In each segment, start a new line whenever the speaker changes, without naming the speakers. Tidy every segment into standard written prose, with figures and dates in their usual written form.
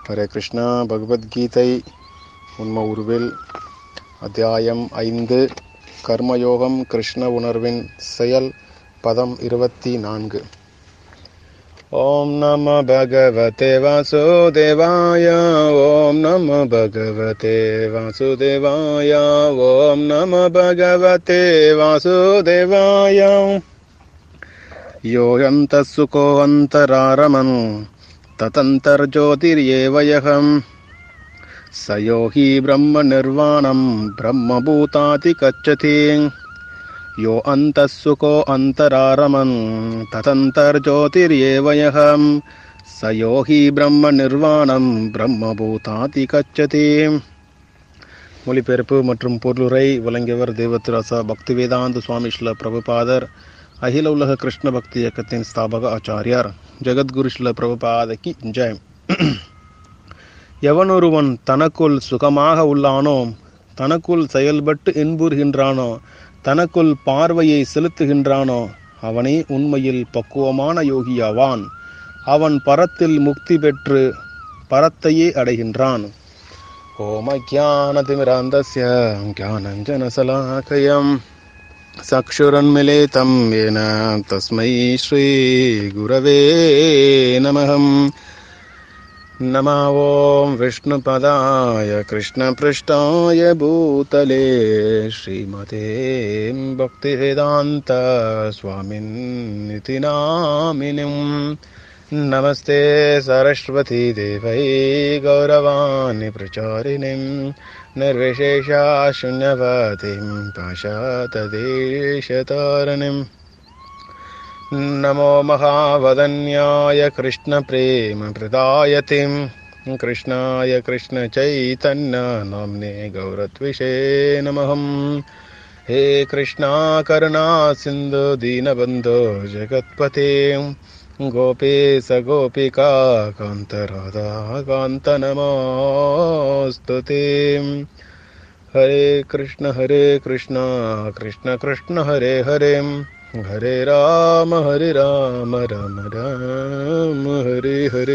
ஹரே கிருஷ்ணா. பகவத்கீதை உண்ம உருவில் அத்தியாயம் 5 கர்மயோகம் கிருஷ்ண உணர்வின் செயல் பதம் 24. ஓம் நம பகவதே வாசுதேவாய. ஓம் நம பகவதே வாசுதேவாய. ஓம் நம பகவதே வாசுதேவாய. யோயந்த சுகோ அந்தராரமன் ததந்தர்ஜோதிர்யேவயகம் சயோகி பிரம்ம நிர்வாணம் பிரம்மபூதாதி கச்சதி. யோ அந்தசுகோ அந்தராரமன் ததந்தர்ஜோதிர்யேவயகம் சயோகி பிரம்ம நிர்வாணம் பிரம்மபூதாதி கச்சதி. மொழிபெயர்ப்பு மற்றும் பொருளுரை வழங்கியவர் தேவத்ராசா பக்திவேதாந்த சுவாமி ஸ்ரீல பிரபுபாதர், அகில உலக கிருஷ்ண பக்தி இயக்கத்தின் ஸ்தாபக ஆச்சாரியார். ஜெகத்குரு ஸ்ரீல பிரபுபாதகி ஜெயம். எவனொருவன் தனக்குள் சுகமாக உள்ளானோ, தனக்குள் செயல்பட்டு இன்புறுகின்றானோ, தனக்குள் பார்வையை செலுத்துகின்றானோ, அவனே உண்மையில் பக்குவமான யோகியாவான். அவன் பரத்தில் முக்தி பெற்று பரத்தையே அடைகின்றான். ஓம் அஜ்ஞானதிமிராந்தஸ்ய ஞானஞ்சனசலாகயம் சக்ஷுரன்மிலிதம் ஏன தஸ்மை ஸ்ரீ குரவே நமஹம். நம ஓம் விஷ்ணுபதாய கிருஷ்ணபிருஷ்டாய பூதலே ஸ்ரீமதே பக்திவேதாந்த ஸ்வாமின்னிதி நாமினிம். நமஸ்தே சரஸ்வதி தேவை கௌரவாணி பிரச்சாரிணிம் நிர்விசேஷா சூன்யவாதிம் பாஷாததேஷதாரணிம். நமோ மகாவதன்யாய கிருஷ்ண பிரேம பிரதாயதிம் கிருஷ்ணாய கிருஷ்ண சைதன்ய நாம்னே கௌரத்விஷே நமஹம். ஹே கிருஷ்ணா கருணா சிந்து தீனபந்தோ ஜெகத்பதே கோபேச கோபிகா காந்த ராதா காந்த நமோஸ்துதே. ஹரே கிருஷ்ண கிருஷ்ண கிருஷ்ண ஹரே ஹரே ஹரே ராம ராம ராம ஹரே ஹரே.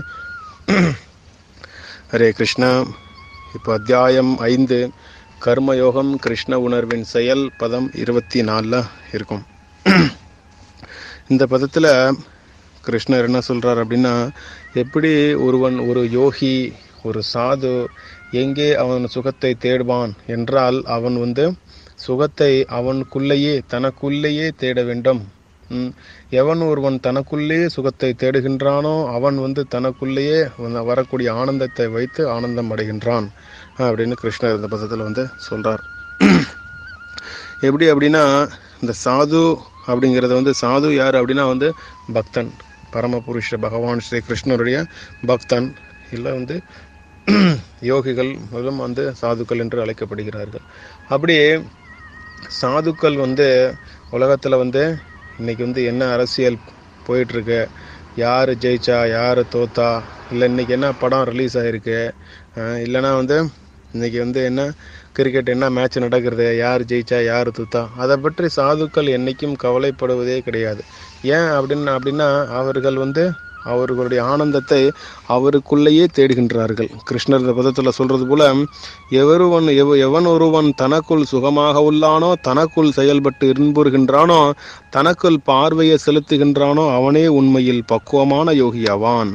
ஹரே கிருஷ்ணா. இப்போ அத்தியாயம் 5 கர்மயோகம் கிருஷ்ண உணர்வின் செயல் பதம் 24 இருக்கும். இந்த பதத்தில் கிருஷ்ணர் என்ன சொல்றார் அப்படின்னா, எப்படி ஒருவன் ஒரு யோகி ஒரு சாது எங்கே அவன் சுகத்தை தேடுவான் என்றால், அவன் சுகத்தை அவனுக்குள்ளேயே தனக்குள்ளேயே தேட வேண்டும். எவன் ஒருவன் தனக்குள்ளேயே சுகத்தை தேடுகின்றானோ அவன் தனக்குள்ளேயே வரக்கூடிய ஆனந்தத்தை வைத்து ஆனந்தம் அடைகின்றான் அப்படின்னு கிருஷ்ணர் இந்த பதத்தில் சொல்றார். எப்படி அப்படின்னா, இந்த சாது அப்படிங்கிறது சாது யார் அப்படின்னா பக்தன், பரமபுருஷ பகவான் ஸ்ரீ கிருஷ்ணருடைய பக்தன். இல்லை யோகிகள் மூலம் சாதுக்கள் என்று அழைக்கப்படுகிறார்கள். அப்படியே சாதுக்கள் உலகத்தில் இன்னைக்கு என்ன அரசியல் போயிட்டுருக்கு, யார் ஜெயிச்சா யார் தோத்தா, இல்லை இன்னைக்கு என்ன படம் ரிலீஸ் ஆகிருக்கு, இல்லைன்னா இன்னைக்கு என்ன கிரிக்கெட் என்ன மேட்ச் நடக்கிறது, யார் ஜெயிச்சா யார் தூத்தா, அதை பற்றி சாதுக்கள் என்னைக்கும் கவலைப்படுவதே கிடையாது. ஏன் அப்படின்னா அவர்கள் அவர்களுடைய ஆனந்தத்தை அவருக்குள்ளேயே தேடுகின்றார்கள். கிருஷ்ணர் இந்த பதத்தில் சொல்றது போல, எவன் ஒருவன் தனக்குள் சுகமாக உள்ளானோ, தனக்குள் செயல்பட்டு இன்புறுகின்றானோ, தனக்குள் பார்வையை செலுத்துகின்றானோ, அவனே உண்மையில் பக்குவமான யோகியாவான்.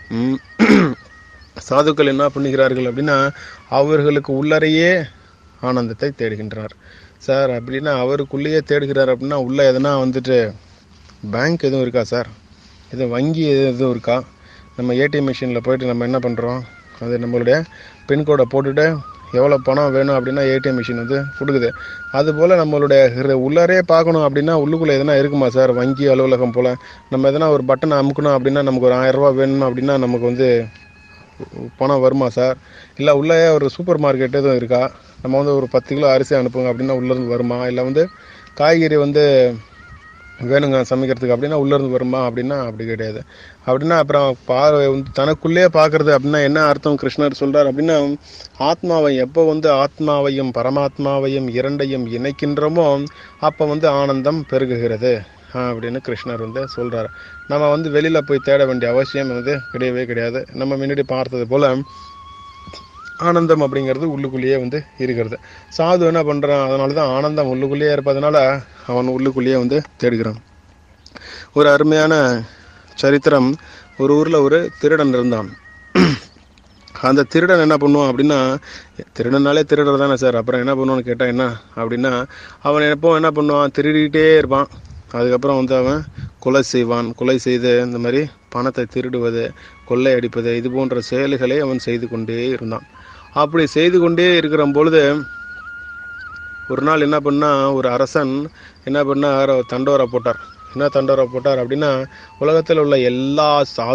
சாதுக்கள் என்ன பண்ணுகிறார்கள் அப்படின்னா, அவர்களுக்கு உள்ளறையே ஆனந்தத்தை தேடுகின்றார். சார் அப்படின்னா அவருக்குள்ளேயே தேடுகிறார் அப்படின்னா, உள்ள எதனா பேங்க் எதுவும் இருக்கா சார், எதுவும் வங்கி எதுவும் இருக்கா, நம்ம ஏடிஎம் மிஷினில் போயிட்டு நம்ம என்ன பண்ணுறோம், அது நம்மளுடைய பின்கோடை போட்டுட்டு எவ்வளோ பணம் வேணும் அப்படின்னா ஏடிஎம் மிஷின் கொடுக்குது. அதுபோல் நம்மளுடைய உள்ளரே பார்க்கணும் அப்படின்னா உள்ளுக்குள்ளே எதனா இருக்குமா சார், வங்கி அலுவலகம் போல் நம்ம எதனா ஒரு பட்டனை அமுக்கணும் அப்படின்னா நமக்கு ஒரு 1000 ரூபா வேணும் அப்படின்னா நமக்கு பணம் வருமா சார், இல்லை உள்ளே ஒரு சூப்பர் மார்க்கெட் எதுவும் இருக்கா, நம்ம ஒரு 10 கிலோ அரிசி அனுப்புங்க அப்படின்னா உள்ளேருந்து வருமா, இல்லை காய்கறி வேணுங்க சமைக்கிறதுக்கு அப்படின்னா உள்ளேருந்து வருமா அப்படின்னா அப்படி கிடையாது. அப்படின்னா அப்புறம் பார்வை தனக்குள்ளே பார்க்கறது அப்படின்னா என்ன அர்த்தம் கிருஷ்ணர் சொல்றார் அப்படின்னா, ஆத்மாவை எப்போ ஆத்மாவையும் பரமாத்மாவையும் இரண்டையும் இணைக்கின்றோமோ அப்போ ஆனந்தம் பெருகுகிறது அப்படின்னு கிருஷ்ணர் வந்து சொல்கிறார். நம்ம வந்து வெளியில் போய் தேட வேண்டிய அவசியம் வந்து கிடையவே கிடையாது. நம்ம முன்னாடி பார்த்தது போல் ஆனந்தம் அப்படிங்கிறது உள்ளுக்குள்ளேயே வந்து இருக்கிறது. சாது என்ன பண்ணுறான், அதனால தான் ஆனந்தம் உள்ளுக்குள்ளேயே இருப்பதனால அவன் உள்ளுக்குள்ளேயே வந்து தேடுகிறான். ஒரு அருமையான சரித்திரம். ஒரு ஊரில் ஒரு திருடன் இருந்தான். அந்த திருடன் என்ன பண்ணுவான் அப்படின்னா, திருடனாலே திருடர் தானே சார், அப்புறம் என்ன பண்ணுவான்னு கேட்டால் என்ன அப்படின்னா, அவன் எப்போ என்ன பண்ணுவான், திருடிக்கிட்டே இருப்பான். அதுக்கப்புறம் வந்து அவன் கொலை செய்வான். கொலை செய்து இந்த மாதிரி பணத்தை திருடுவது, கொள்ளை அடிப்பது, இது போன்ற செயல்களை அவன் செய்து கொண்டே இருந்தான். அப்படி செய்து கொண்டே இருக்கிற பொழுது ஒரு நாள் என்ன பண்ணா, ஒரு அரசன் என்ன பண்ணார், தண்டோரா போட்டார். என்ன தண்டோரா போட்டார் அப்படின்னா, உலகத்தில் உள்ள எல்லா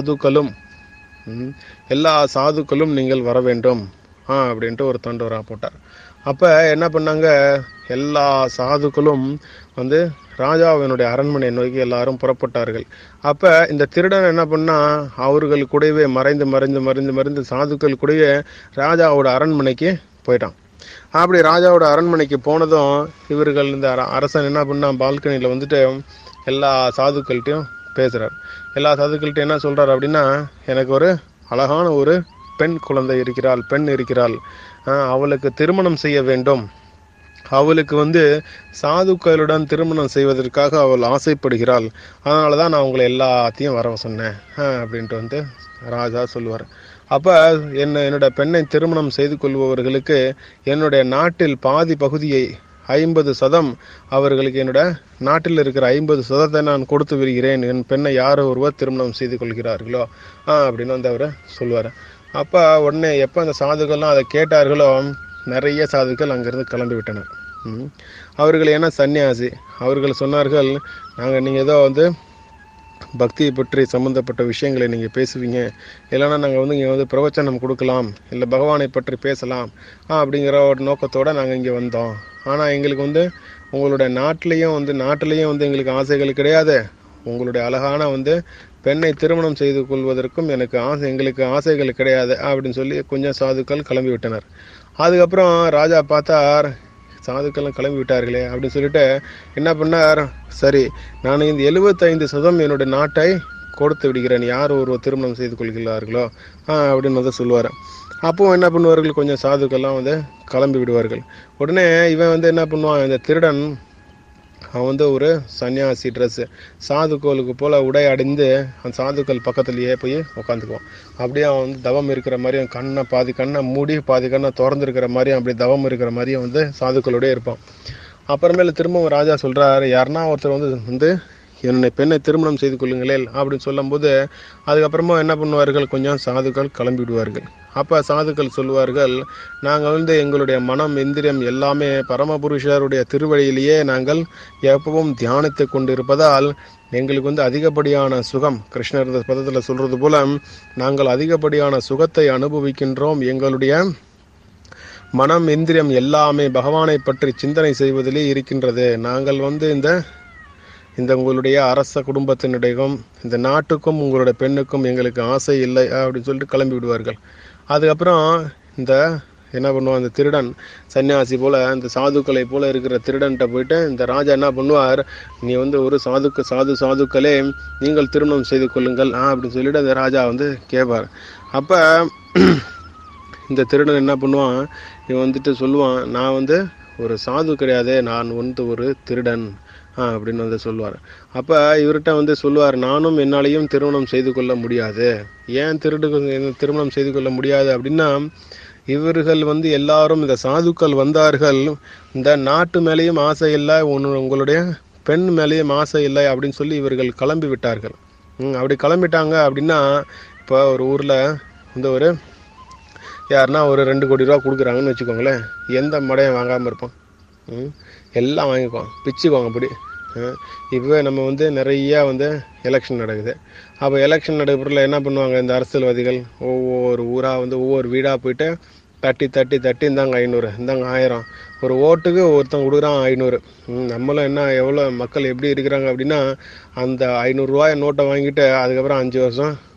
சாதுக்களும் நீங்கள் வர வேண்டும் அப்படின்ட்டு ஒரு தண்டோரா போட்டார். அப்போ என்ன பண்ணாங்க, எல்லா சாதுக்களும் வந்து ராஜாவினுடைய அரண்மனை நோக்கி எல்லாரும் புறப்பட்டார்கள். அப்போ இந்த திருடன் என்ன பண்ணா, அவர்கள் கூடவே மறைந்து சாதுக்கள் கூடவே ராஜாவோட அரண்மனைக்கு போயிட்டான். அப்படி ராஜாவோட அரண்மனைக்கு போனதும் இவர்கள் இந்த அரசன் என்ன பண்ணா, பால்கனியில் வந்துட்டு எல்லா சாதுக்கள்கிட்டையும் பேசுகிறார். எல்லா சாதுக்கள்கிட்டையும் என்ன சொல்கிறார் அப்படின்னா, எனக்கு ஒரு அழகான ஒரு பெண் இருக்கிறாள், அவளுக்கு திருமணம் செய்ய வேண்டும். அவளுக்கு வந்து சாதுக்களுடன் திருமணம் செய்வதற்காக அவள் ஆசைப்படுகிறாள். அதனால தான் நான் உங்களை எல்லாத்தையும் வர சொன்னேன் அப்படின்ட்டு வந்து ராஜா சொல்லுவார். அப்போ என்னோட பெண்ணை திருமணம் செய்து கொள்பவர்களுக்கு என்னுடைய நாட்டில் பாதி பகுதியை 50% அவர்களுக்கு என்னோட நாட்டில் இருக்கிற 50% நான் கொடுத்து விடுகிறேன். என் பெண்ணை யார் ஒருவர் திருமணம் செய்து கொள்கிறார்களோ அப்படின்னு வந்து அவர் சொல்லுவார். அப்போ உடனே எப்போ அந்த சாதுக்கள்லாம் அதை கேட்டார்களோ, நிறைய சாதுக்கள் அங்கேருந்து கிளம்பி விட்டனர். அவர்கள் ஏன்னா சன்னியாசி, அவர்கள் சொன்னார்கள், நீங்கள் ஏதோ வந்து பக்தியை பற்றி சம்மந்தப்பட்ட விஷயங்களை நீங்கள் பேசுவீங்க, இல்லைன்னா நாங்கள் வந்து இங்கே வந்து பிரவச்சனம் கொடுக்கலாம், இல்லை பகவானை பற்றி பேசலாம் அப்படிங்கிற ஒரு நோக்கத்தோடு நாங்கள் இங்கே வந்தோம். ஆனால் எங்களுக்கு வந்து உங்களுடைய நாட்டிலையும் வந்து எங்களுக்கு ஆசைகள் கிடையாது. உங்களுடைய அழகான வந்து பெண்ணை திருமணம் செய்து கொள்வதற்கும் எங்களுக்கு ஆசைகள் கிடையாது அப்படின்னு சொல்லி கொஞ்சம் சாதுக்கள் கிளம்பி விட்டனர். அதுக்கப்புறம் ராஜா பார்த்தார், சாதுக்கள்லாம் கிளம்பி விட்டார்களே அப்படின்னு சொல்லிட்டு என்ன பண்ணார், சரி நான் இந்த 75% என்னுடைய நாட்டை கொடுத்து விடுகிறேன், யார் ஒருவர் திருமணம் செய்து கொள்கிறார்களோ அப்படின்னு வந்து சொல்லுவார். அப்போது என்ன பண்ணுவார்கள், கொஞ்சம் சாதுக்கள்லாம் வந்து கிளம்பி விடுவார்கள். உடனே இவன் வந்து என்ன பண்ணுவான், இந்த திருடன் அவன் வந்து ஒரு சன்னியாசி ட்ரெஸ்ஸு, சாதுக்களுக்கு போல் உடை அடைந்து அந்த சாதுக்கள் பக்கத்துலேயே போய் உட்காந்துக்குவான். அப்படியே அவன் வந்து தவம் இருக்கிற மாதிரியும், பாதி கண்ணை மூடி பாதி கண்ணை திறந்துருக்கிற மாதிரியும், அப்படி தவம் இருக்கிற மாதிரியும் வந்து சாதுக்களோடய இருப்பான். அப்புறமேல திரும்பவும் ராஜா சொல்கிறார், யாருன்னா ஒருத்தர் வந்து என்னுடைய பெண்ணை திருமணம் செய்து கொள்ளுங்களே அப்படின்னு சொல்லும்போது அதுக்கப்புறமா என்ன பண்ணுவார்கள், கொஞ்சம் சாதுக்கள் கிளம்பி விடுவார்கள். அப்போ சாதுக்கள் சொல்லுவார்கள், நாங்கள் வந்து எங்களுடைய மனம் இந்திரியம் எல்லாமே பரமபுருஷருடைய திருவழியிலேயே நாங்கள் எப்பவும் தியானித்து கொண்டு இருப்பதால் எங்களுக்கு வந்து அதிகப்படியான சுகம், கிருஷ்ணர் இந்த பதத்தில் சொல்கிறது போல நாங்கள் அதிகப்படியான சுகத்தை அனுபவிக்கின்றோம். எங்களுடைய மனம் இந்திரியம் எல்லாமே பகவானை பற்றி சிந்தனை செய்வதிலே இருக்கின்றது. நாங்கள் வந்து இந்த உங்களுடைய அரச குடும்பத்தினுடையும் இந்த நாட்டுக்கும் உங்களுடைய பெண்ணுக்கும் எங்களுக்கு ஆசை இல்லை அப்படின்னு சொல்லிட்டு கிளம்பி விடுவார்கள். அதுக்கப்புறம் இந்த என்ன பண்ணுவான், இந்த திருடன் சன்னியாசி போல் இந்த சாதுக்களை போல் இருக்கிற திருடன்கிட்ட போயிட்டு இந்த ராஜா என்ன பண்ணுவார், நீ வந்து ஒரு சாதுக்களே நீங்கள் திருமணம் செய்து கொள்ளுங்கள் அப்படின்னு சொல்லிட்டு அந்த ராஜா வந்து கேட்பார். அப்போ இந்த திருடன் என்ன பண்ணுவான், இவன் வந்துட்டு சொல்லுவான், நான் வந்து ஒரு சாது கிடையாது, நான் வந்து ஒரு திருடன் அப்படின்னு வந்து சொல்லுவார். அப்போ இவர்கிட்ட வந்து சொல்லுவார், நானும் என்னாலையும் திருமணம் செய்து கொள்ள முடியாது. ஏன் திருமணம் செய்து கொள்ள முடியாது அப்படின்னா, இவர்கள் வந்து எல்லாரும் இந்த சாதுக்கள் வந்தார்கள், இந்த நாட்டு மேலேயும் ஆசை இல்லை, உங்களுடைய பெண் மேலேயும் ஆசை இல்லை அப்படின்னு சொல்லி இவர்கள் கிளம்பி விட்டார்கள். அப்படி கிளம்பிட்டாங்க அப்படின்னா, இப்போ ஒரு ஊரில் வந்து ஒரு யாருன்னா ஒரு 2 கோடி ரூபா கொடுக்குறாங்கன்னு வச்சுக்கோங்களேன், எந்த மடையும் வாங்காமல் இருப்பான், எல்லாம் வாங்கிக்குவான், பிச்சுக்குவாங்க அப்படி. இப்போ நம்ம வந்து நிறையா வந்து எலெக்ஷன் நடக்குது. அப்போ எலெக்ஷன் நடக்கிறதுல என்ன பண்ணுவாங்க, இந்த அரசியல்வாதிகள் ஒவ்வொரு ஊராக வந்து ஒவ்வொரு வீடாக போயிட்டு தட்டி இந்தாங்க 500, இந்தாங்க 1000, ஒரு ஓட்டுக்கு ஒருத்தன் கொடுக்குறான் 500. நம்மளும் என்ன எவ்வளோ மக்கள் எப்படி இருக்கிறாங்க அப்படின்னா, அந்த 500 ரூபாய் நோட்டை வாங்கிட்டு அதுக்கப்புறம் 5 வருஷம்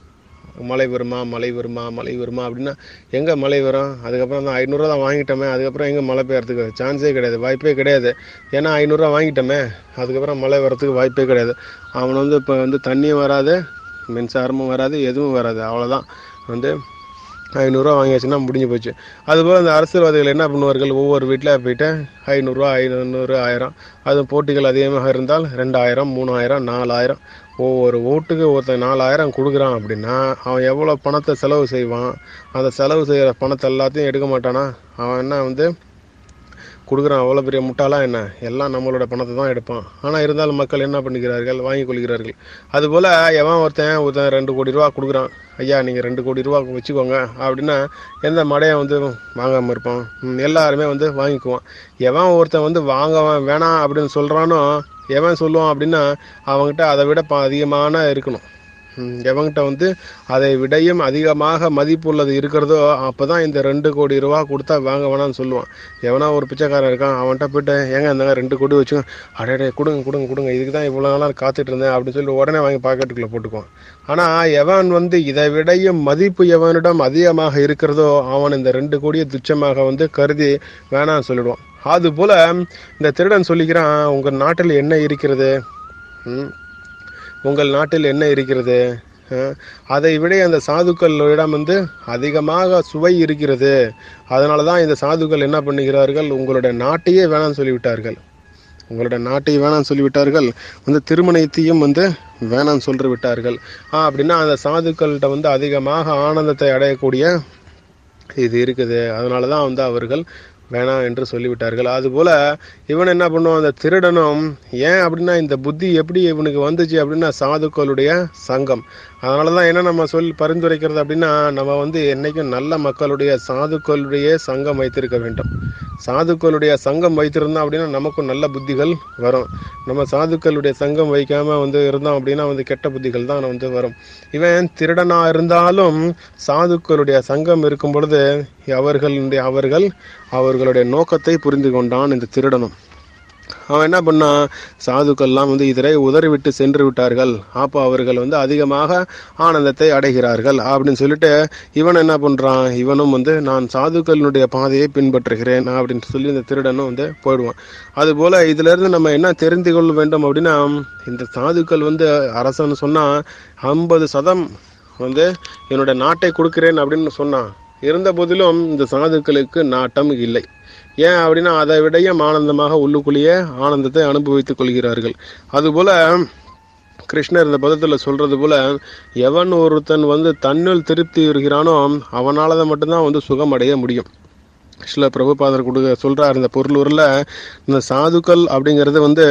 மழை வருமா மழை வருமா மழை வருமா அப்படின்னா எங்கே மழை வரும்? அதுக்கப்புறம் தான் 500 தான் வாங்கிட்டோமே, அதுக்கப்புறம் எங்கே மழை பெய்யறதுக்கு சான்ஸே கிடையாது, வாய்ப்பே கிடையாது. ஏன்னா 500 வாங்கிட்டோமே, அதுக்கப்புறம் மழை வர்றதுக்கு வாய்ப்பே கிடையாது. அவன் வந்து இப்போ வந்து தண்ணியும் வராது, மின்சாரமும் வராது, எதுவும் வராது. அவ்வளோதான். வந்து 500 வாங்கியாச்சுன்னா முடிஞ்சு போச்சு. அதுபோல் அந்த அரசியல்வாதிகள் என்ன பண்ணுவார்கள்? ஒவ்வொரு வீட்டில் போயிட்டு 500, 500, 1000, அது போட்டிகள் அதிகமாக இருந்தால் 2000, 3000, 4000, ஒவ்வொரு ஓட்டுக்கு ஒருத்தன் 4000 கொடுக்குறான் அப்படின்னா அவன் எவ்வளோ பணத்தை செலவு செய்வான்? அந்த செலவு செய்கிற பணத்தை எல்லாத்தையும் எடுக்க மாட்டானா? அவன் என்ன வந்து கொடுக்குறான்? அவ்வளோ பெரிய முட்டாளா என்ன? எல்லாம் நம்மளோட பணத்தை தான் எடுப்பான். ஆனால் இருந்தாலும் மக்கள் என்ன பண்ணிக்கிறார்கள்? வாங்கி கொள்கிறார்கள். அதுபோல் எவன் ஒருத்தன் 2 கோடி ரூபா கொடுக்குறான், ஐயா நீங்கள் 2 கோடி ரூபா வச்சுக்கோங்க அப்படின்னா எந்த மடையன் வந்து வாங்காமல் இருப்பான்? எல்லாருமே வந்து வாங்கிக்குவான். எவன் ஒருத்தன் வந்து வாங்க வேணாம் அப்படின்னு சொல்கிறானோ, எவன் சொல்லுவான் அப்படின்னா அவங்ககிட்ட அதை விட அதிகமான இருக்கணும். எவங்கிட்ட வந்து அதை விடையும் அதிகமாக மதிப்புள்ளது இருக்கிறதோ அப்போ தான் இந்த 2 கோடி ரூபா கொடுத்தா வாங்க வேணாம்னு சொல்லுவான். எவனா ஒரு பிச்சைக்காரன் இருக்கான், அவன்கிட்ட போய்ட்டு ஏங்க இருந்தாங்க 2 கோடி வச்சுக்கோங்க, அடே கொடுங்க கொடுங்க கொடுங்க, இதுக்கு தான் இவ்வளோ நாளாக காத்துட்டு இருந்தேன் அப்படின்னு சொல்லி உடனே வாங்கி பாக்கெட்டுக்குள்ளே போட்டுக்குவான். ஆனால் எவன் வந்து இதை விடையும் மதிப்பு எவனிடம் அதிகமாக இருக்கிறதோ அவன் இந்த 2 கோடியை துச்சமாக வந்து கருதி வேணாம்னு சொல்லிடுவான். அதுபோல் இந்த திருடன் சொல்லிக்கிறான், உங்கள் நாட்டில் என்ன இருக்கிறது? உங்கள் நாட்டில் என்ன இருக்கிறது? அதை விட அந்த சாதுக்களிடம் வந்து அதிகமாக சுவை இருக்கிறது. அதனால தான் இந்த சாதுக்கள் என்ன பண்ணுகிறார்கள்? உங்களுடைய நாட்டையே வேணாம்னு சொல்லிவிட்டார்கள். உங்களுடைய நாட்டை வேணாம்னு சொல்லிவிட்டார்கள், வந்து திருமணத்தையும் வந்து வேணாம்னு சொல்லி விட்டார்கள். அப்படின்னா அந்த சாதுக்கள்கிட்ட வந்து அதிகமாக ஆனந்தத்தை அடையக்கூடிய இது இருக்குது. அதனால தான் வந்து அவர்கள் வேணாம் என்று சொல்லிவிட்டார்கள். அதுபோல் இவன் என்ன பண்ணுவான்? அந்த திருடனும் ஏன் அப்படின்னா இந்த புத்தி எப்படி இவனுக்கு வந்துச்சு அப்படின்னா சாதுக்களுடைய சங்கம். அதனால தான் என்ன நம்ம பரிந்துரைக்கிறது அப்படின்னா நம்ம வந்து என்றைக்கும் நல்ல மக்களுடைய சாதுக்களுடைய சங்கம் வைத்திருக்க வேண்டும். சாதுக்களுடைய சங்கம் வைத்திருந்தோம் அப்படின்னா நமக்கும் நல்ல புத்திகள் வரும். நம்ம சாதுக்களுடைய சங்கம் வைக்காமல் வந்து இருந்தோம் அப்படின்னா வந்து கெட்ட புத்திகள் தான் வந்து வரும். இவன் திருடனாக இருந்தாலும் சாதுக்களுடைய சங்கம் இருக்கும் பொழுது அவர்களுடைய நோக்கத்தை புரிந்து கொண்டான் இந்த திருடனும். அவன் என்ன பண்ணான்? சாதுக்கள்லாம் வந்து இதரை உதறிவிட்டு சென்று விட்டார்கள், அப்போ அவர்கள் வந்து அதிகமாக ஆனந்தத்தை அடைகிறார்கள் அப்படின்னு சொல்லிட்டு இவன் என்ன பண்ணுறான்? இவனும் வந்து நான் சாதுக்களினுடைய பாதையை பின்பற்றுகிறேன் அப்படின்னு சொல்லி இந்த திருடனும் வந்து போயிடுவான். அதுபோல் இதிலிருந்து நம்ம என்ன தெரிந்து கொள்ள வேண்டும் அப்படின்னா இந்த சாதுக்கள் வந்து அரசன் சொன்னால் 50% வந்து என்னோட நாட்டை கொடுக்கிறேன் அப்படின்னு சொன்னான். இருந்த போதிலும் இந்த சாதுக்களுக்கு நாட்டம் இல்லை. ஏன் அப்படின்னா அதை விடையும் ஆனந்தமாக உள்ளுக்குள்ளேயே ஆனந்தத்தை அனுபவித்துக் கொள்கிறார்கள். அதுபோல கிருஷ்ணர் இந்த பதத்தில் சொல்றது போல எவன் ஒருத்தன் வந்து தன்னில் திருப்தி இருக்கிறானோ அவனால தான் மட்டும்தான் வந்து சுகம் அடைய முடியும். சில பிரபுபாதர் சொல்றார் இந்த பொருளூரில், இந்த சாதுக்கள் அப்படிங்கிறது வந்து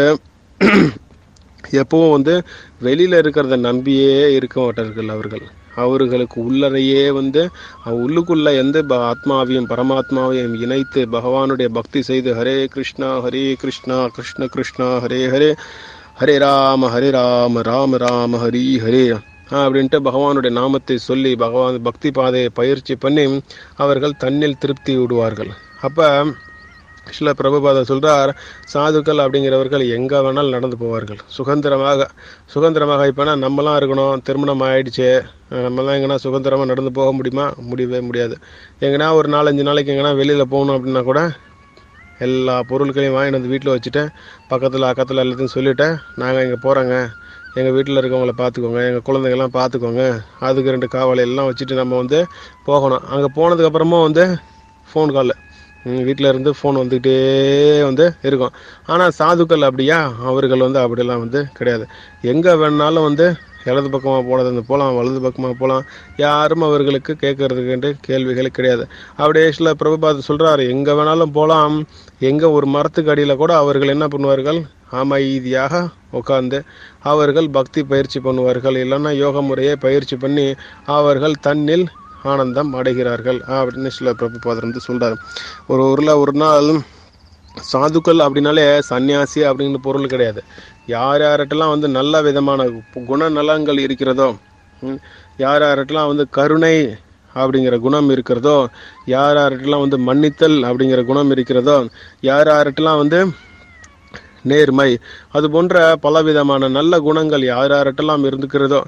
எப்பவும் வந்து வெளியில இருக்கிறத நம்பியே இருக்க மாட்டார்கள். அவர்களுக்கு உள்ளறையே வந்து உள்ளுக்குள்ள எந்த ஆத்மாவையும் பரமாத்மாவையும் இணைத்து பகவானுடைய பக்தி செய்து ஹரே கிருஷ்ணா கிருஷ்ண கிருஷ்ணா ஹரே ஹரே, ஹரே ராம ராம ராம ஹரி ஹரே அப்படின்ட்டு பகவானுடைய நாமத்தை சொல்லி பகவான் பக்தி பாதையை பயிற்சி பண்ணி அவர்கள் தன்னில் திருப்தி விடுவார்கள். அப்போ சில பிரபுபாதர் சொல்றார், சாதுக்கள் அப்படிங்கிறவர்கள் எங்கே வேணாலும் நடந்து போவார்கள் சுதந்திரமாக. இப்போனா நம்மலாம் இருக்கணும், திருமணம் ஆயிடுச்சு, நம்மலாம் எங்கன்னா சுதந்திரமாக நடந்து போக முடியுமா? முடியவே முடியாது. எங்கன்னா ஒரு 4-5 நாளைக்கு எங்கன்னா வெளியில் போகணும் அப்படின்னா கூட எல்லா பொருட்களையும் வாங்கிட்டு வந்து வீட்டில் வச்சுட்டு பக்கத்தில் அக்கத்தில் எல்லாத்தையும் சொல்லிவிட்டு நாங்கள் இங்கே போகிறோங்க, எங்கள் வீட்டில் இருக்கவங்கள பார்த்துக்கோங்க, எங்கள் குழந்தைங்கள்லாம் பார்த்துக்கோங்க, அதுக்கு 2 காவலை எல்லாம் வச்சுட்டு நம்ம வந்து போகணும். அங்கே போனதுக்கப்புறமா வந்து ஃபோன் கால் வீட்டில் இருந்து ஃபோன் வந்துக்கிட்டே வந்து இருக்கும். ஆனால் சாதுக்கள் அப்படியா? அவர்கள் வந்து அப்படிலாம் வந்து கிடையாது. எங்கே வேணாலும் வந்து இடது பக்கமாக போனது போகலாம், வலது பக்கமாக போகலாம், யாரும் அவர்களுக்கு கேட்கறதுக்கு கேள்விகள் கிடையாது. அப்படியே சில பிரபுபாத் சொல்கிறார், எங்கே வேணாலும் போகலாம். எங்கே ஒரு மரத்துக்கு அடியில் கூட அவர்கள் என்ன பண்ணுவார்கள்? அமைதியாக உட்கார்ந்து அவர்கள் பக்தி பயிற்சி பண்ணுவார்கள், இல்லைன்னா யோக முறையை பயிற்சி பண்ணி அவர்கள் தன்னில் ஆனந்தம் அடைகிறார்கள் அப்படின்னு சில பிரபுபாதர் வந்து சொல்றாரு. ஒரு ஊரில் ஒரு நாள் சாதுக்கள் அப்படின்னாலே சன்னியாசி அப்படின்னு பொருள் கிடையாது. யார்கிட்டலாம் வந்து நல்ல விதமான குணநலங்கள் இருக்கிறதோ, யார்கிட்டலாம் வந்து கருணை அப்படிங்கிற குணம் இருக்கிறதோ, யார்கிட்டலாம் வந்து மன்னித்தல் அப்படிங்கிற குணம் இருக்கிறதோ, யார்கிட்டலாம் வந்து நேர்மை, அது போன்ற பலவிதமான நல்ல குணங்கள் யார் யார்கிட்டலாம் இருந்துக்கிறதோ,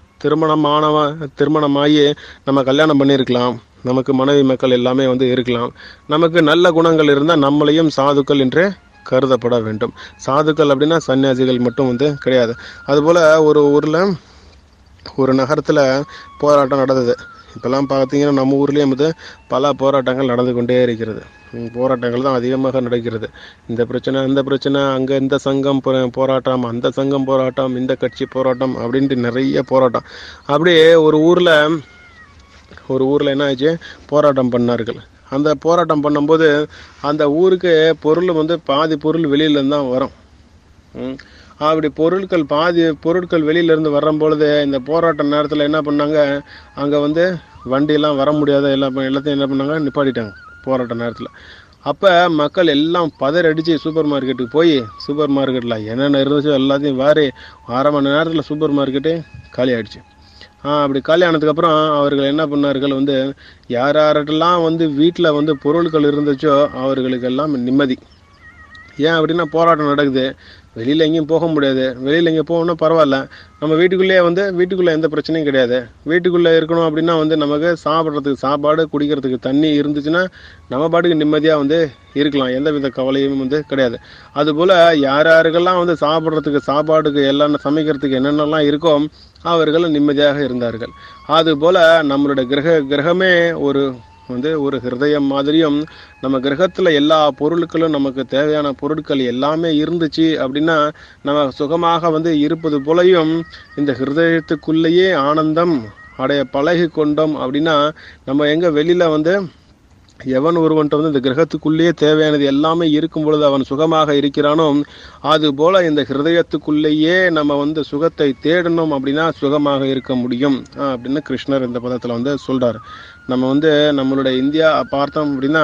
திருமணமாகி நம்ம கல்யாணம் பண்ணியிருக்கலாம், நமக்கு மனைவி மக்கள் எல்லாமே வந்து இருக்கலாம். நமக்கு நல்ல குணங்கள் இருந்தால் நம்மளையும் சாதுக்கள் என்று கருதப்பட வேண்டும். சாதுக்கள் அப்படின்னா சன்னியாசிகள் மட்டும் வந்து கிடையாது. அதுபோல் ஒரு ஊரில் ஒரு நகரத்தில் போராட்டம் நடந்தது. இப்போல்லாம் பார்த்தீங்கன்னா நம்ம ஊர்லேயும் வந்து பல போராட்டங்கள் நடந்து கொண்டே இருக்கிறது. போராட்டங்கள் தான் அதிகமாக நடக்கிறது. இந்த பிரச்சனை அந்த பிரச்சனை, அங்கே இந்த சங்கம் போராட்டம், அந்த சங்கம் போராட்டம், இந்த கட்சி போராட்டம் அப்படின்ட்டு நிறைய போராட்டம். அப்படியே ஒரு ஊரில் என்ன ஆச்சு, போராட்டம் பண்ணார்கள். அந்த போராட்டம் பண்ணும்போது அந்த ஊருக்கு பொருள் வந்து பாதி பொருள் வெளியிலேருந்து தான் வரும். அப்படி பாதி பொருட்கள் வெளியிலேருந்து வரும்பொழுது இந்த போராட்ட நேரத்தில் என்ன பண்ணாங்க, அங்கே வந்து வண்டியெல்லாம் வர முடியாத எல்லாத்தையும் என்ன பண்ணாங்க, நிப்பாட்டிட்டாங்க போராட்ட நேரத்தில். அப்போ மக்கள் எல்லாம் பதறடிச்சு சூப்பர் மார்க்கெட்டுக்கு போய் சூப்பர் மார்க்கெட்டில் என்னென்ன இருந்துச்சோ எல்லாத்தையும் வாரி 1/2 மணி நேரத்தில் சூப்பர் மார்க்கெட்டு காலி ஆகிடுச்சு. அப்படி காலி ஆனதுக்கப்புறம் அவர்கள் என்ன பண்ணார்கள், வந்து யார் யார்கிட்டலாம் வந்து வீட்டில் வந்து பொருட்கள் இருந்துச்சோ அவர்களுக்கெல்லாம் நிம்மதி. ஏன் அப்படின்னா போராட்டம் நடக்குது, வெளியில் எங்கேயும் போக முடியாது. வெளியில் எங்கேயும் போகணும்னா பரவாயில்ல, நம்ம வீட்டுக்குள்ளே எந்த பிரச்சனையும் கிடையாது. வீட்டுக்குள்ளே இருக்கணும் அப்படின்னா வந்து நமக்கு சாப்பிட்றதுக்கு சாப்பாடு, குடிக்கிறதுக்கு தண்ணி இருந்துச்சுன்னா நம்ம பாட்டுக்கு நிம்மதியாக வந்து இருக்கலாம், எந்த வித கவலையும் வந்து கிடையாது. அதுபோல் யார் யாருக்கெல்லாம் வந்து சாப்பிட்றதுக்கு சாப்பாடுக்கு எல்லாம் சமைக்கிறதுக்கு என்னென்னலாம் இருக்கோ அவர்கள் நிம்மதியாக இருந்தார்கள். அதுபோல் நம்மளுடைய கிரகமே ஒரு ஹிருதயம் மாதிரியும், நம்ம கிரகத்தில் எல்லா பொருட்களும் நமக்கு தேவையான பொருட்கள் எல்லாமே இருந்துச்சு அப்படின்னா நம்ம சுகமாக வந்து இருப்பது போலையும், இந்த ஹிருதயத்துக்குள்ளேயே ஆனந்தம் அடைய பழகி கொண்டோம் அப்படின்னா நம்ம எங்கே வெளியில் வந்து எவன் ஒருவன்ட்ட வந்து இந்த கிரகத்துக்குள்ளேயே தேவையானது எல்லாமே இருக்கும் பொழுது அவன் சுகமாக இருக்கிறானோ, அது போல இந்த ஹிருதயத்துக்குள்ளேயே நம்ம வந்து சுகத்தை தேடணும் அப்படின்னா சுகமாக இருக்க முடியும் அப்படின்னு கிருஷ்ணர் இந்த பதத்தில் வந்து சொல்றார். நம்ம வந்து நம்மளுடைய இந்தியா பார்த்தோம் அப்படின்னா,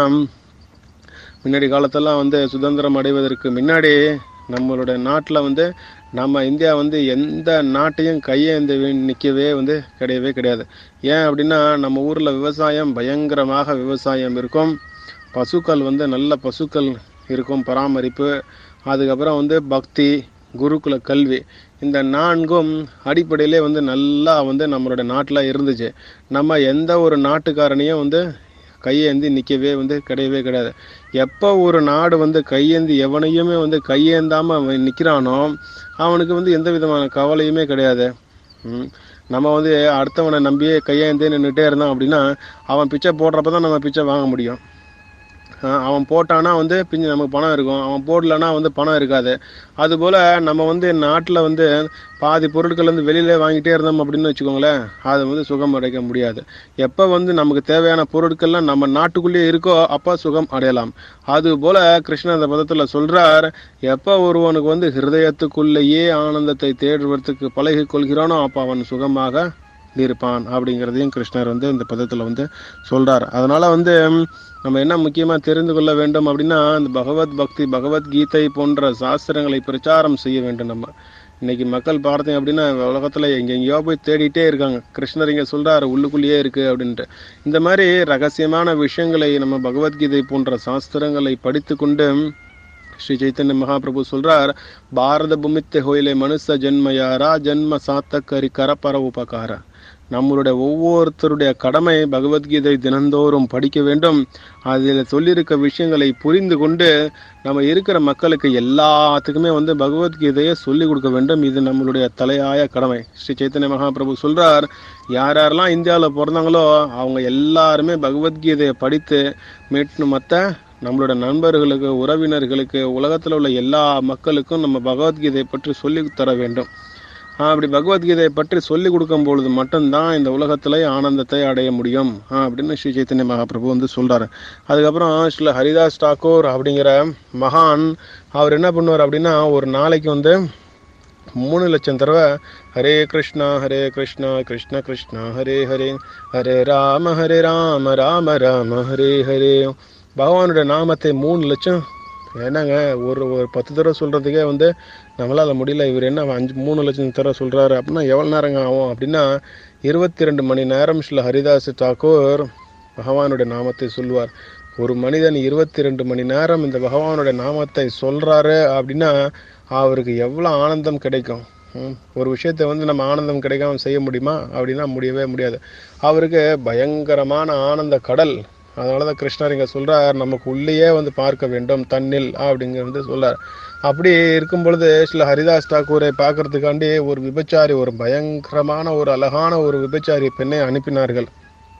முன்னாடி காலத்தெல்லாம் வந்து சுதந்திரம் அடைவதற்கு முன்னாடி நம்மளுடைய நாட்டில் வந்து நம்ம இந்தியா வந்து எந்த நாட்டையும் கையேந்து நிற்கவே வந்து கிடையாது. ஏன் அப்படின்னா நம்ம ஊரில் விவசாயம் பயங்கரமாக விவசாயம் இருக்கும், பசுக்கள் வந்து நல்ல பசுக்கள் இருக்கும் பராமரிப்பு, அதுக்கப்புறம் வந்து பக்தி, குருகுல கல்வி, இந்த 4ம் அடிப்படையிலே வந்து நல்லா வந்து நம்மளுடைய நாட்டில் இருந்துச்சு. நம்ம எந்த ஒரு நாட்டுக்காரனையும் வந்து கையேந்தி நிற்கவே வந்து கிடையாது. எப்போ ஒரு நாடு வந்து கையேந்தி எவனையுமே வந்து கையேந்தாமல் அவன் நிற்கிறானோ அவனுக்கு வந்து எந்த விதமான கவலையுமே கிடையாது. நம்ம வந்து அடுத்தவனை நம்பியே கையேந்தி நின்றுட்டே இருந்தான் அப்படின்னா அவன் பிச்சை போடுறப்ப தான் நம்ம பிச்சை வாங்க முடியும். அவன் போட்டானா வந்து பிஞ்சு நமக்கு பணம் இருக்கும், அவன் போடலன்னா வந்து பணம் இருக்காது. அதுபோல் நம்ம வந்து நாட்டில் வந்து பாதி பொருட்கள் வந்து வெளியிலே வாங்கிட்டே இருந்தோம் அப்படின்னு வச்சுக்கோங்களேன், அது வந்து சுகம் அடைக்க முடியாது. எப்போ வந்து நமக்கு தேவையான பொருட்கள்லாம் நம்ம நாட்டுக்குள்ளேயே இருக்கோ அப்போ சுகம் அடையலாம். அதுபோல் கிருஷ்ணன் அந்த பதத்தில் சொல்கிறார், எப்போ ஒருவனுக்கு வந்து ஹிருதயத்துக்குள்ளேயே ஆனந்தத்தை தேடுவதற்கு பழகி கொள்கிறானோ அப்போ அவன் சுகமாக இருப்பான் அப்படிங்கிறதையும் கிருஷ்ணர் வந்து இந்த பதத்தில் வந்து சொல்கிறார். அதனால் வந்து நம்ம என்ன முக்கியமாக தெரிந்து கொள்ள வேண்டும் அப்படின்னா, இந்த பகவத்கீதை போன்ற சாஸ்திரங்களை பிரச்சாரம் செய்ய வேண்டும். நம்ம இன்னைக்கு மக்கள் பார்த்தீங்க அப்படின்னா உலகத்தில் எங்கெங்கேயோ போய் தேடிட்டே இருக்காங்க. கிருஷ்ணர் இங்கே சொல்கிறார் உள்ளுக்குள்ளேயே இருக்குது அப்படின்ட்டு. இந்த மாதிரி ரகசியமான விஷயங்களை நம்ம பகவத்கீதை போன்ற சாஸ்திரங்களை படித்து கொண்டு ஸ்ரீ சைத்தன்ய மகாபிரபு சொல்றார், பாரத பூமித்தே ஹோயிலே மனுஷ ஜென்மயாரா ஜென்ம சாத்தக்கரி கரப்பர உபகார. நம்மளுடைய ஒவ்வொருத்தருடைய கடமை பகவத்கீதை தினந்தோறும் படிக்க வேண்டும். அதில் சொல்லியிருக்க விஷயங்களை புரிந்து கொண்டு நம்ம இருக்கிற மக்களுக்கு எல்லாத்துக்குமே வந்து பகவத்கீதையை சொல்லிக் கொடுக்க வேண்டும். இது நம்மளுடைய தலையாய கடமை. ஸ்ரீ சைத்தன்ய மகாபிரபு சொல்றார், யாரெல்லாம் இந்தியாவில் பிறந்தாங்களோ அவங்க எல்லாருமே பகவத்கீதையை படித்து மற்ற நம்மளோட நண்பர்களுக்கு, உறவினர்களுக்கு, உலகத்தில் உள்ள எல்லா மக்களுக்கும் நம்ம பகவத்கீதையை பற்றி சொல்லி தர வேண்டும். அப்படி பகவத்கீதையை பற்றி சொல்லிக் கொடுக்கும் பொழுது மட்டும்தான் இந்த உலகத்தில் ஆனந்தத்தை அடைய முடியும் அப்படின்னு ஸ்ரீ சைத்தன்ய மகாபிரபு வந்து சொல்கிறார். அதுக்கப்புறம் ஸ்ரீ ஹரிதாஸ் தாக்கூர் அப்படிங்கிற மகான் அவர் என்ன பண்ணுவார் அப்படின்னா, ஒரு நாளைக்கு வந்து 3 லட்சம் தடவை ஹரே கிருஷ்ணா கிருஷ்ண கிருஷ்ணா ஹரே ஹரே, ஹரே ராம ராம ராம ஹரே ஹரே, பகவானுடைய நாமத்தை 3 லட்சம், என்னங்க ஒரு 10 தடவை சொல்கிறதுக்கே வந்து நம்மளால் முடியல, இவர் என்ன 3 லட்சம் தடவை சொல்கிறாரு அப்படின்னா எவ்வளோ நேரங்க ஆகும் அப்படின்னா 22 மணி நேரம் ஸ்ரீ ஹரிதாஸ் தாக்கூர் பகவானுடைய நாமத்தை சொல்லுவார். ஒரு மனிதன் 22 மணி நேரம் இந்த பகவானுடைய நாமத்தை சொல்றாரு அப்படின்னா அவருக்கு எவ்வளோ ஆனந்தம் கிடைக்கும். ஒரு விஷயத்தை வந்து நம்ம ஆனந்தம் கிடைக்காம செய்ய முடியுமா அப்படின்னா முடியவே முடியாது. அவருக்கு பயங்கரமான ஆனந்த கடல். அதனால தான் கிருஷ்ணர் இங்கே சொல்றார், நமக்கு உள்ளேயே வந்து பார்க்க வேண்டும் தன்னில் அப்படிங்கிற வந்து சொல்றார். அப்படி இருக்கும் பொழுது சில ஹரிதாஸ் தாக்கூரை பார்க்கறதுக்காண்டி ஒரு விபச்சாரி, ஒரு பயங்கரமான ஒரு அழகான ஒரு விபச்சாரி பெண்ணை அனுப்பினார்கள்.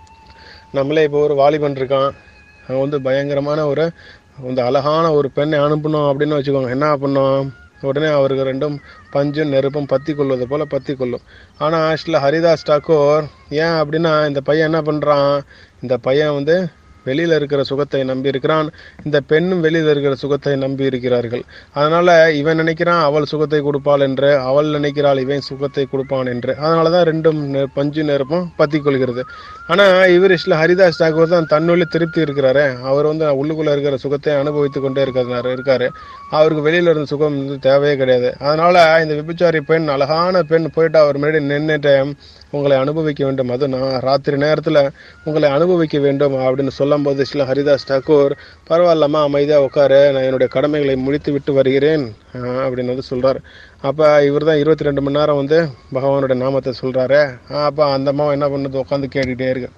நம்மளே இப்போ ஒரு வாலிபன் இருக்கான், அவன் வந்து பயங்கரமான ஒரு இந்த அழகான ஒரு பெண்ணை அனுப்பணும் அப்படின்னு வச்சுக்கோங்க, என்ன பண்ணோம், உடனே அவருக்கு ரெண்டும் பஞ்சும் நெருப்பும் பற்றி கொள்வது போல பற்றி கொள்ளும். ஆனால் சில ஹரிதாஸ் தாக்கூர் ஏன் அப்படின்னா, இந்த பையன் என்ன பண்ணுறான், இந்த பையன் வந்து வெளியில் இருக்கிற சுகத்தை நம்பி இருக்கிறான், இந்த பெண்ணும் வெளியில் இருக்கிற சுகத்தை நம்பி இருக்கிறார்கள். அதனால இவன் நினைக்கிறான் அவள் சுகத்தை கொடுப்பாள் என்று, அவள் நினைக்கிறாள் இவன் சுகத்தை கொடுப்பான் என்று. அதனால தான் ரெண்டும் பஞ்சு நெருப்பும் பற்றி கொள்கிறது. ஆனால் இவர் சில ஹரிதாஸ் தாக்கூர் தான் தன்னுள்ளே திருப்தி இருக்கிறாரு. அவர் வந்து உள்ளுக்குள்ளே இருக்கிற சுகத்தை அனுபவித்து கொண்டே இருக்காரு. அவருக்கு வெளியில் இருந்த சுகம் வந்து தேவையே கிடையாது. அதனால இந்த விபச்சாரி பெண், அழகான பெண் போயிட்டு அவர் முன்னாடி நின்றுட்டு உங்களை அனுபவிக்க வேண்டும், அது நான் ராத்திரி நேரத்தில் உங்களை அனுபவிக்க வேண்டும் அப்படின்னு சொல்லும் போது சில ஹரிதாஸ் தாக்கூர், பரவாயில்லம்மா அமைதியாக உட்காரு, நான் என்னுடைய கடமைகளை முடித்து விட்டு வருகிறேன் அப்படின்னு வந்து சொல்கிறார். அப்போ இவர் தான் 22 மணி நேரம் வந்து பகவானுடைய நாமத்தை சொல்கிறாரு. அப்போ அந்த அம்மா என்ன பண்ணுது, உட்காந்து கேட்டுக்கிட்டே இருக்கு.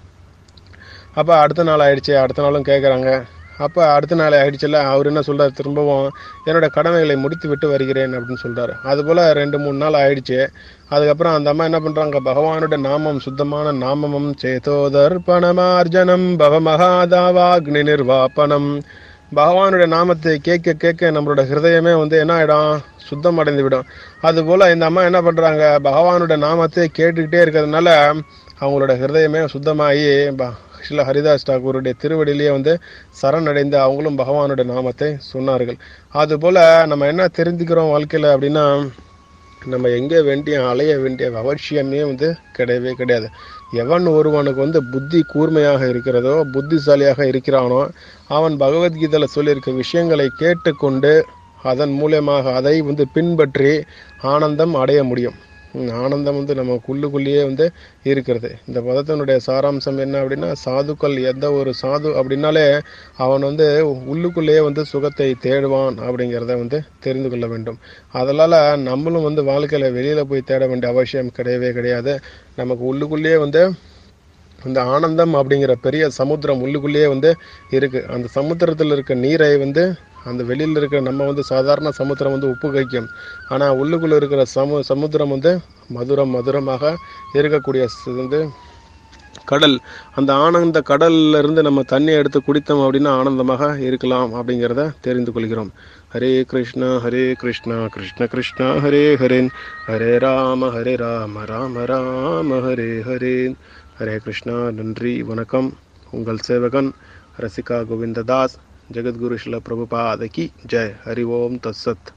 அப்போ அடுத்த நாள் ஆயிடுச்சு, அடுத்த நாளும் கேட்குறாங்க. அப்போ அடுத்த நாள் ஆயிடுச்சுல்ல, அவர் என்ன சொல்கிறார், திரும்பவும் என்னோட கடமைகளை முடித்து விட்டு வருகிறேன் அப்படின்னு சொல்கிறார். அதுபோல் 2-3 நாள் ஆயிடுச்சு. அதுக்கப்புறம் அந்த அம்மா என்ன பண்ணுறாங்க, பகவானுடைய நாமம், சுத்தமான நாமமும் சேதோதர்ப்பணமார்ஜனம் பவமகாதாவாக்னி நிர்வாபனம், பகவானுடைய நாமத்தை கேட்க கேட்க நம்மளோட ஹிருதயமே வந்து என்ன ஆகிடும், சுத்தம் அடைந்து விடும். அதுபோல் இந்த அம்மா என்ன பண்ணுறாங்க, பகவானுடைய நாமத்தை கேட்டுக்கிட்டே இருக்கிறதுனால அவங்களோட ஹிருதயமே சுத்தமாகி சில ஹரிதாஸ் தாக்கூருடைய திருவடியிலேயே வந்து சரணடைந்து அவங்களும் பகவானுடைய நாமத்தை சொன்னார்கள். அதுபோல் நம்ம என்ன தெரிஞ்சுக்கிறோம் வாழ்க்கையில் அப்படின்னா, நம்ம எங்கே அலைய வேண்டிய அவசியமே வந்து கிடையவே கிடையாது. எவன் ஒருவனுக்கு வந்து புத்தி கூர்மையாக இருக்கிறதோ, புத்திசாலியாக இருக்கிறானோ, அவன் பகவத்கீதையில் சொல்லியிருக்க விஷயங்களை கேட்டுக்கொண்டு அதன் மூலமாக அதை வந்து பின்பற்றி ஆனந்தம் அடைய முடியும். ஆனந்தம் வந்து நமக்குள்ளுக்குள்ளேயே வந்து இருக்கிறது. இந்த பதத்தினுடைய சாராம்சம் என்ன அப்படின்னா, சாதுக்கள், எந்த ஒரு சாது அப்படின்னாலே அவன் வந்து உள்ளுக்குள்ளேயே வந்து சுகத்தை தேடுவான் அப்படிங்கிறத வந்து தெரிந்து கொள்ள வேண்டும். அதனால் நம்மளும் வந்து வாழ்க்கையில் வெளியில் போய் தேட வேண்டிய அவசியம் கிடையவே கிடையாது. நமக்கு உள்ளுக்குள்ளேயே வந்து இந்த ஆனந்தம் அப்படிங்கிற பெரிய சமுத்திரம் உள்ளுக்குள்ளேயே வந்து இருக்குது. அந்த சமுத்திரத்தில் இருக்க நீரை வந்து அந்த வெளியில் இருக்கிற நம்ம வந்து சாதாரண சமுத்திரம் வந்து உப்பு கைக்கும். ஆனால் உள்ளுக்குள்ளே இருக்கிற சமுத்திரம் வந்து மதுரமாக இருக்கக்கூடிய வந்து கடல். அந்த ஆனந்த கடல்ல இருந்து நம்ம தண்ணி எடுத்து குடித்தோம் அப்படின்னா ஆனந்தமாக இருக்கலாம் அப்படிங்கிறத தெரிந்து கொள்கிறோம். ஹரே கிருஷ்ணா கிருஷ்ண கிருஷ்ணா ஹரே ஹரே, ஹரே ராம ராம ராம ஹரே ஹரே. ஹரே கிருஷ்ணா. நன்றி, வணக்கம். உங்கள் சேவகன் ரசிகா கோவிந்ததாஸ். ஜெகத்குரு ஸ்ரீல பிரபுபாத கி ஜெய். ஹரி ஓம் தத்சத்.